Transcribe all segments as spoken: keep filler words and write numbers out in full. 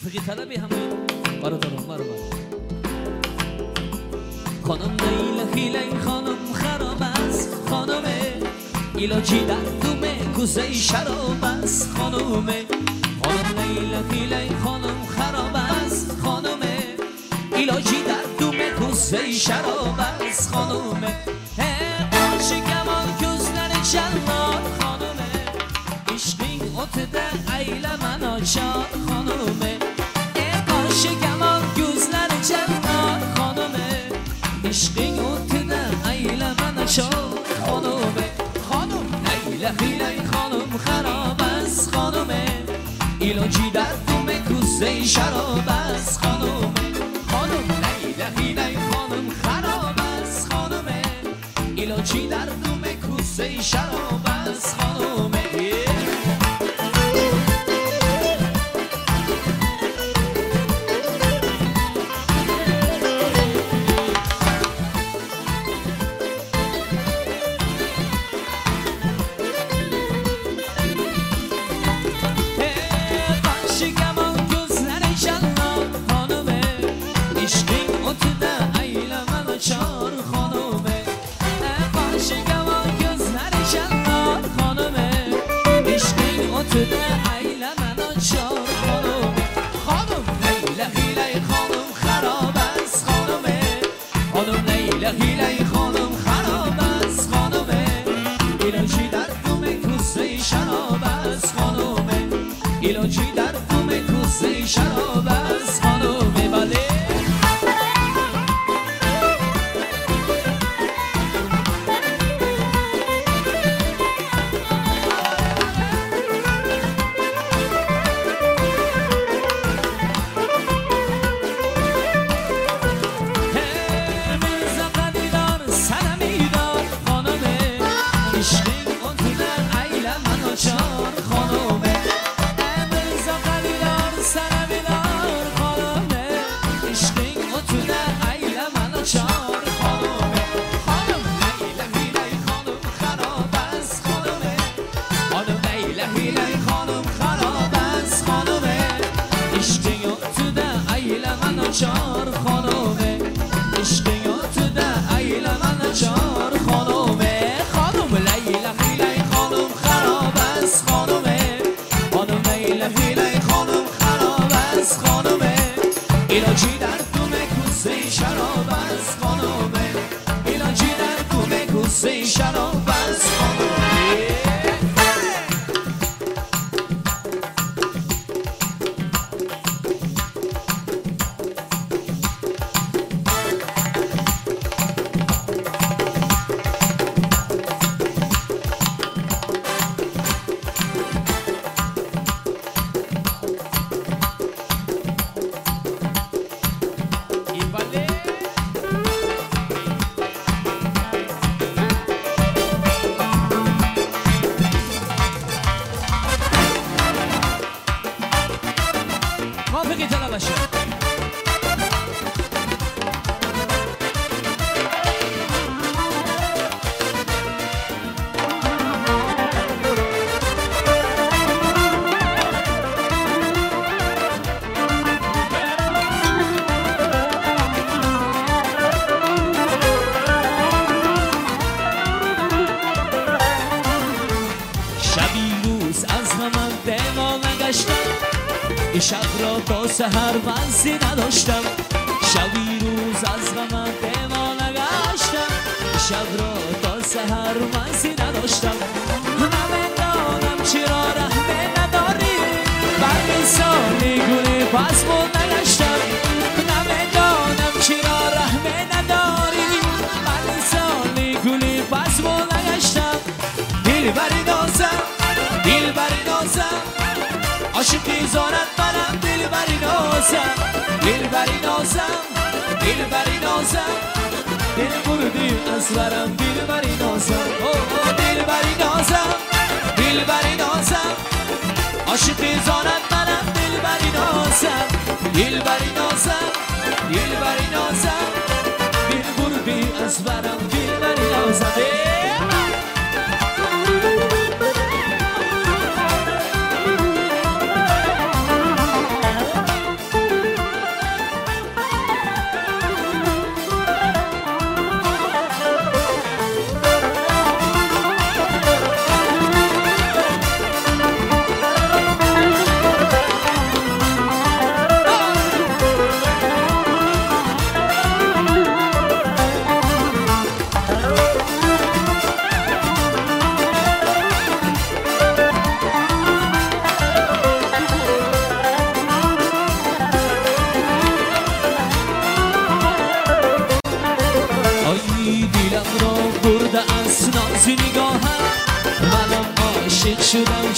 موسیقی طلبی همه برادران مرا خانم لیلا خیلی خانم خراب است خانم ایلاجی در دومه کوزه شراب است خانم خانم لیلا خیلی خانم خراب است خانم ایلاجی در دومه کوزه شراب است خانم عاشق کمان gözler جلال خانم عشقین اتده ایل من آشار خانم عاشق کمان gözler جلال خانم عشقین اتده ایل من آشار خانم خانم لیلا خیلی خانم خراب است خانم ایلاجی در دومه کوزه شراب است خانم خانم لیلا خیلی خانم خراب است خانم ایلاجی در دومه کوزه شراب است خانم ایلاجی در دومه کوزه شراب است خانم بله چار خانومه عشقیات ده ایل من چار خانومه خانوم لیلا خیلی خانوم خراب است خانومه خانوم لیلا خیلی خانوم خراب است خانومه ایلاجی در دومه کوزه شراب است خانومه ایلاجی در دومه کوزه شراب است خانومه شب را تا سحر منزی نداشتم شبی روز از غمت دیوانه گشتم شب را تا سحر منزی نداشتم نمیدانم چرا رحمه نداری بر سالی گلی پس بود نگشتم نمیدانم چرا رحمه نداری بر سالی گلی پس بود نگشتم دل بری نازم دل بری نازم عاشقی زارت منم دل بری نازم دل بری نازم دل بری نازم دل بردی از برم دل بری نازم دل بری نازم دل بری نازم عاشقی زارت منم دل بری نازم دل بری نازم دل بری نازم دل بردی از برم دل بری نازم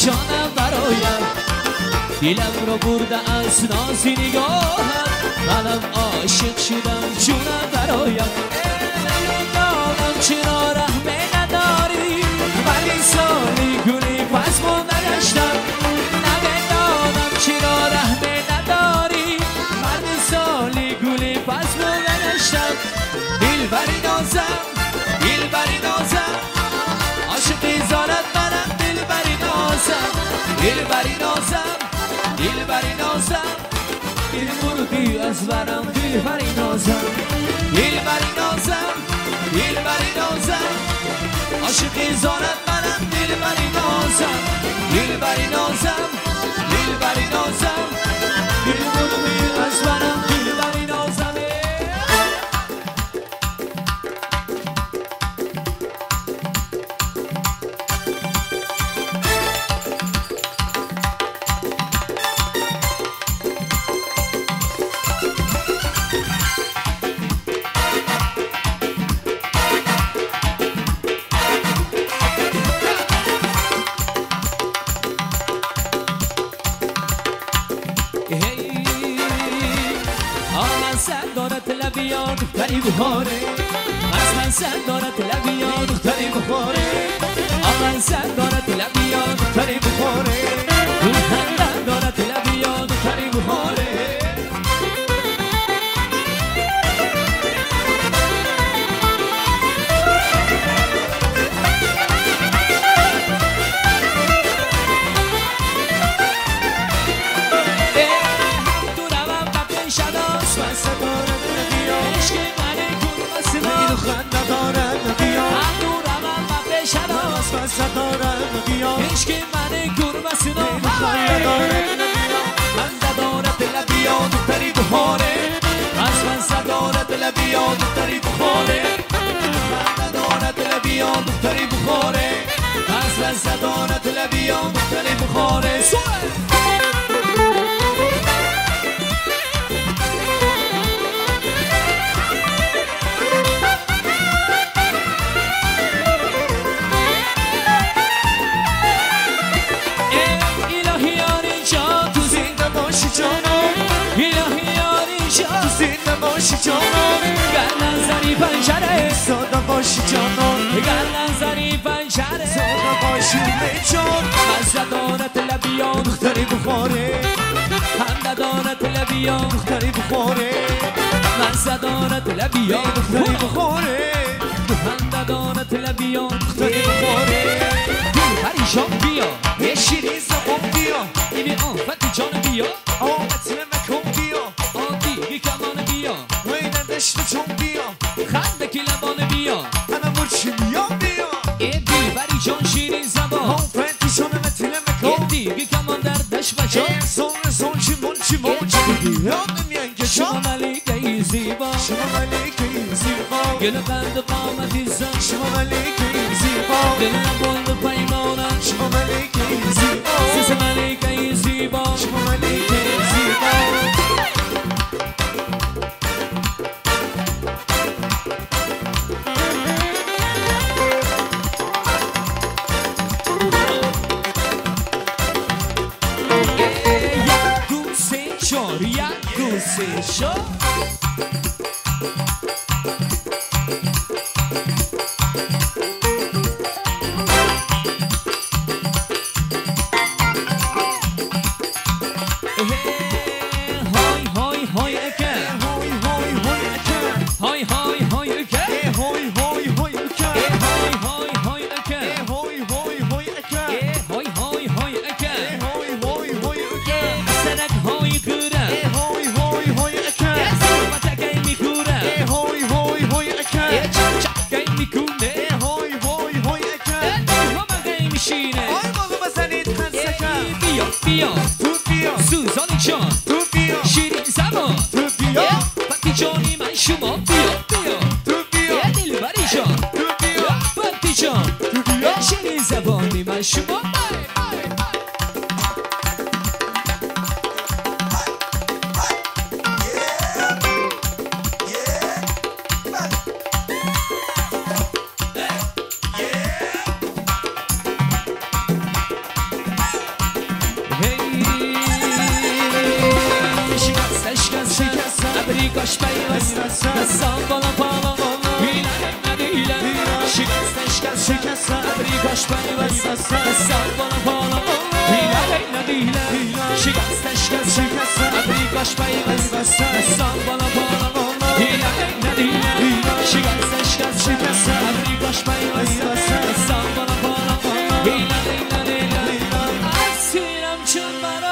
جانم برایم دلم رو برده از ناز نگاهم منم عاشق شدم جونم برایم نمیدانم چرا رحمه نداری ولی سالی گلی پس ما نگشتم نمیدانم چرا رحمه نداری ولی سالی گلی پس ما نگشتم دل بری نازم دل بری نازم عاشقی زارت منم دل بری نازم دل بری نازم دل بری نازم دل بردی از برم دل بری نازم دل بری نازم دل بری نازم عاشقی زارت منم دل بری نازم دل بری نازم دل بری نازم دل بردی از برم دل بری نازم لبیان دختری بخوره از من سر دارد لبیان دختری بخوره آمن سر دارد لبیان دختری بخوره دون خندن دارد لبیان دختری بخوره عشق من گربسنا من زدارت لبیان دختری بخوره از من زدارت لبیان دختری بخوره من زدارت لبیان دختری بخوره از من زدارت لبیان دختری بخوره جانم گر نظری پنجره ساده باشی جانم گر نظری پنجره ساده باشی جان مزه دارد لبیان دختری بخوره خنده دارد لبیان دختری بخوره مزه دارد لبیان دختری بخوره خنده دارد لبیان دختری بخوره دل پریشان بیا یه شیرین زبان بیا این آفت جان بیا آفت مکن بیا آدی کمان بیا دشت چون بیا خنده که لبانه بیا انا مرچی بیا بیا ای دل بری جان شیرین زبان هم فنتی شانه متله مکان ای دیگه کمان در دشت بچان ای سون سون چی من چی من چی یاد نمیانگه شما ملیکه زیبا شما ملیکه زیبا گل قند قامتی زن شما ملیکه زیبا دل نبند پیمانم شما ملیکه زیبا سیس ملیکه زیبا شما ملیکه زیبا Show. بیا سوزانی جان تو بیا شیرین زمان تو بیا وقتی جانی من شما بیا بیا تو بیا دل بری جان تو بیا وقتی جان تو بیا شیرین زبانی من شما پیوسته دستان بالا بالا بالا هیله ندیله شکستش کس شکسته ابریگاش پیوسته دستان بالا بالا بالا هیله ندیله شکستش کس شکسته ابریگاش پیوسته دستان بالا بالا بالا هیله ندیله شکستش کس شکسته ابریگاش پیوسته دستان بالا بالا بالا هیله ندیله اسیرم چون مرا